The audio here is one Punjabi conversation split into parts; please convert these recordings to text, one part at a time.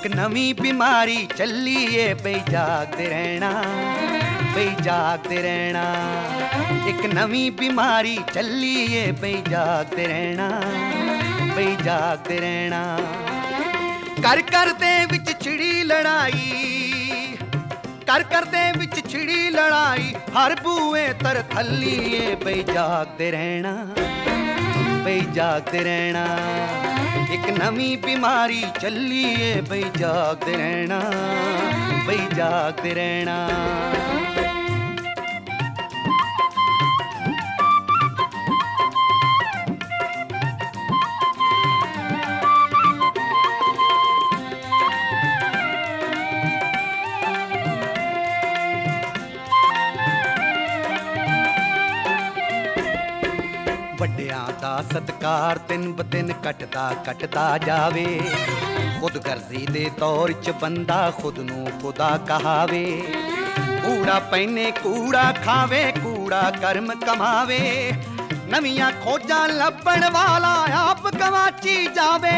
ਇੱਕ ਨਵੀਂ ਬਿਮਾਰੀ ਚੱਲੀ ਏ ਬਈ ਜਾਗਦੇ ਰਹਿਣਾ, ਬਈ ਜਾਗਦੇ ਰਹਿਣਾ। ਇੱਕ ਨਵੀਂ ਬਿਮਾਰੀ ਚੱਲੀ ਏ ਬਈ ਜਾਗਦੇ ਰਹਿਣਾ, ਬਈ ਜਾਗਦੇ ਰਹਿਣਾ। ਕਰ ਕਰ ਦੇ ਵਿੱਚ ਛਿੜੀ ਲੜਾਈ, ਕਰ ਕਰ ਦੇ ਵਿੱਚ ਛਿੜੀ ਲੜਾਈ, ਹਰ ਬੂਏ ਤਰ ਥੱਲੀ ਏ ਬਈ ਜਾਗਦੇ ਰਹਿਣਾ, ਬਈ ਜਾਗਦੇ ਰਹਿਣਾ। ਇੱਕ ਨਵੀਂ ਬਿਮਾਰੀ ਚੱਲੀ ਏ ਬਈ ਜਾਗਦੇ ਰਹਿਣਾ, ਬਈ ਜਾਗਦੇ ਰਹਿਣਾ। ਵੱਡਿਆਂ ਦਾ ਸਤਿਕਾਰ ਦਿਨ ਬ ਦਿਨ ਘਟਦਾ ਜਾਵੇ। ਖੁਦਗਰਜ਼ੀ ਦੇ ਦੌਰ 'ਚ ਬੰਦਾ ਖੁਦ ਨੂੰ ਖੁਦਾ ਕਹਾਵੇ। ਕੂੜਾ ਪਹਿਨੇ ਕੂੜਾ ਖਾਵੇ, ਕੂੜਾ ਕਰਮ ਕਮਾਵੇ। ਨਵੀਆਂ ਖੋਜਾਂ ਲੱਭਣ ਵਾਲਾ ਆਪ ਗਵਾਚੀ ਜਾਵੇ।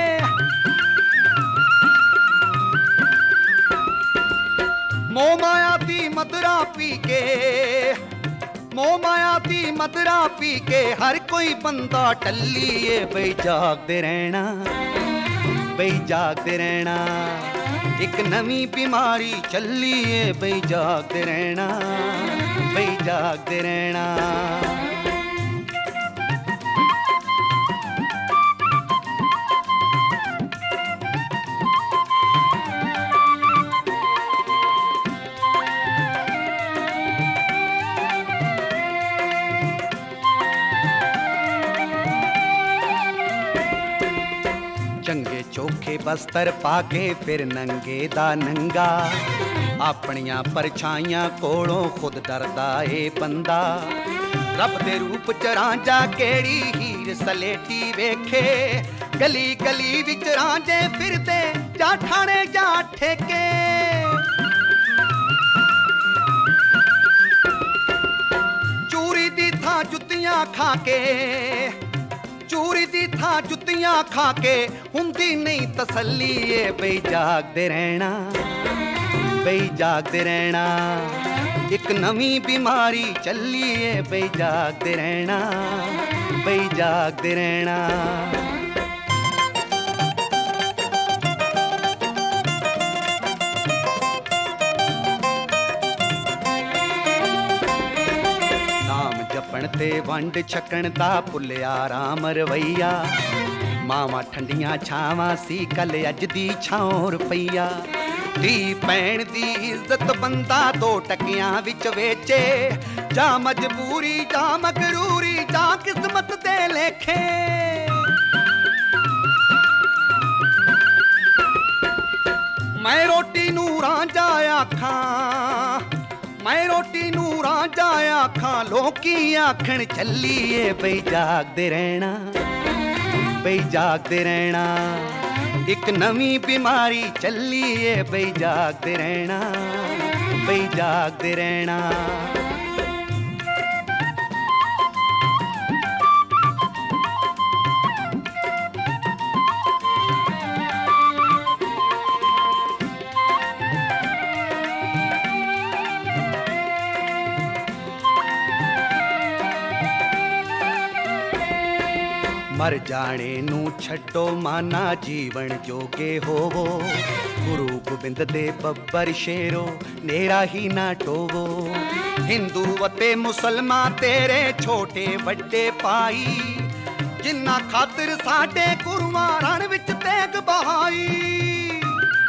ਮੋਹ ਮਾਇਆ ਦੀ ਮਦਰਾ ਪੀ ਕੇ, ਮੋਹ ਮਾਇਆ ਦੀ ਮਦਰਾ ਪੀ ਕੇ ਹਰ ਕੋਈ ਬੰਦਾ ਟੱਲੀ ਏ ਬਈ ਜਾਗਦੇ ਰਹਿਣਾ, ਬਈ ਜਾਗਦੇ ਰਹਿਣਾ। ਇੱਕ ਨਵੀਂ ਬਿਮਾਰੀ ਚੱਲੀ ਏ ਬਈ ਜਾਗਦੇ ਰਹਿਣਾ, ਬਈ ਜਾਗਦੇ ਰਹਿਣਾ। ਚੰਗੇ ਚੋਖੇ ਬਸਤਰ ਪਾ ਕੇ ਫਿਰ ਨੰਗੇ ਦਾ ਨੰਗਾ। ਆਪਣੀਆਂ ਪਰਛਾਈਆਂ ਕੋਲੋਂ ਖੁਦ ਡਰਦਾ ਏ ਬੰਦਾ। ਰੱਬ ਦੇ ਰੂਪ 'ਚ ਰਾਂਝਾ ਕਿਹੜੀ ਹੀਰ ਸਲੇਟੀ ਵੇਖੇ। ਗਲੀ ਗਲੀ ਵਿੱਚ ਰਾਂਝੇ ਫਿਰਦੇ, ਜਾਂ ਠਾਣੇ ਜਾਂ ਠੇਕੇ। ਚੂਰੀ ਦੀ ਥਾਂ ਜੁੱਤੀਆਂ ਖਾ ਕੇ, ਚੂਰੀ ਦੀ ਥਾਂ ਜੁੱਤੀਆਂ ਖਾ ਕੇ ਹੁੰਦੀ ਨਹੀਂ ਤਸੱਲੀ ਏ ਬਈ ਜਾਗਦੇ ਰਹਿਣਾ, ਬਈ ਜਾਗਦੇ ਰਹਿਣਾ। ਇੱਕ ਨਵੀਂ ਬਿਮਾਰੀ ਚੱਲੀ ਏ ਬਈ ਜਾਗਦੇ ਰਹਿਣਾ, ਬਈ ਜਾਗਦੇ ਰਹਿਣਾ। ਜਪਣ ਤੇ ਵੰਡ ਛਕਣ ਦਾ ਭੁੱਲਿਆ ਰਾਮ ਰਵਈਆ। ਮਾਵਾਂ ਠੰਡੀਆਂ ਛਾਵਾਂ ਸੀ ਕੱਲ ਅੱਜ ਦੀ ਛਾਂ ਰੁਪਈਆ। ਧੀ ਭੈਣ ਦੀ ਇੱਜ਼ਤ ਬੰਦਾ ਦੋ ਟਕਿਆਂ ਵਿੱਚ ਵੇਚੇ। ਜਾਂ ਮਜਬੂਰੀ ਜਾਂ ਮਗਰੂਰੀ ਜਾਂ ਕਿਸਮਤ ਦੇ ਲੇਖੇ। ਮੈਂ ਰੋਟੀ ਨੂੰ ਰਾਂਝਾ ਆਖਾਂ, ਮੈਂ ਰੋਟੀ ਨੂੰ ਰਾਂਝਾ ਆਖਾਂ। ਲੋਕੀ ਆਖਣ ਚੱਲੀ ਏ ਬਈ ਜਾਗਦੇ ਰਹਿਣਾ, ਬਈ ਜਾਗਦੇ ਰਹਿਣਾ। ਇੱਕ ਨਵੀਂ ਬਿਮਾਰੀ ਚੱਲੀ ਏ ਬਈ ਜਾਗਦੇ ਰਹਿਣਾ, ਬਈ ਜਾਗਦੇ ਰਹਿਣਾ। ਮਰ ਜਾਣੇ ਨੂੰ ਛੱਡੋ ਮਾਨਾ, ਜੀਵਨ ਜੋਗੇ ਹੋਵੋ। ਗੁਰੂ ਗੋਬਿੰਦ ਦੇ ਬੱਬਰ ਸ਼ੇਰੋ, ਨੇਰਾ ਹੀ ਨਾ ਟੋਵੋ। ਹਿੰਦੂ ਅਤੇ ਮੁਸਲਮਾਨ ਤੇਰੇ ਛੋਟੇ ਵੱਡੇ ਭਾਈ। ਜਿਨ੍ਹਾਂ ਖਾਤਰ ਸਾਡੇ ਗੁਰੂਆਂ ਰਣ ਵਿੱਚ ਤੇਗ ਬਹਾਈ।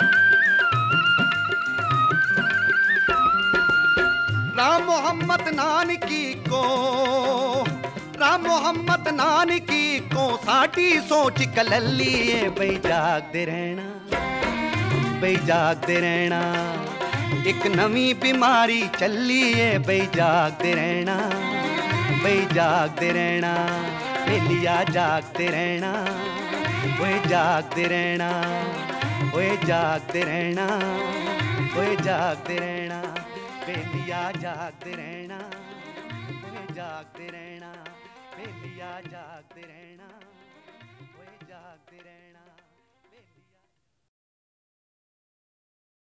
ਰਾਮ ਮੁਹੰਮਦ ਨਾਨਕੀ ਕੋ, ਰਾਮ ਮੁਹੰਮਦ ਨਾਨਕੀ ਕੋ ਸਾਡੀ ਸੋਚ ਕਲੱਲੀ ਏ ਬਈ ਜਾਗਦੇ ਰਹਿਣਾ, ਬਈ ਜਾਗਦੇ ਰਹਿਣਾ। ਇੱਕ ਨਵੀਂ ਬਿਮਾਰੀ ਚੱਲੀ ਏ ਬਈ ਜਾਗਦੇ ਰਹਿਣਾ, ਬਈ ਜਾਗਦੇ ਰਹਿਣਾ। ਬੇਲੀਆ ਜਾਗਦੇ ਰਹਿਣਾ, ਓਏ ਜਾਗਦੇ ਰਹਿਣਾ, ਓਏ ਜਾਗਦੇ ਰਹਿਣਾ, ਓਏ ਜਾਗਦੇ ਰਹਿਣਾ। ਬੇਲੀਆ ਜਾਗਦੇ ਰਹਿਣਾ, ਓਏ ਜਾਗਦੇ ਰਹਿਣਾ। ਬੇਲੀਆ ਜਾਗਦੇ ਰਹਿਣਾ।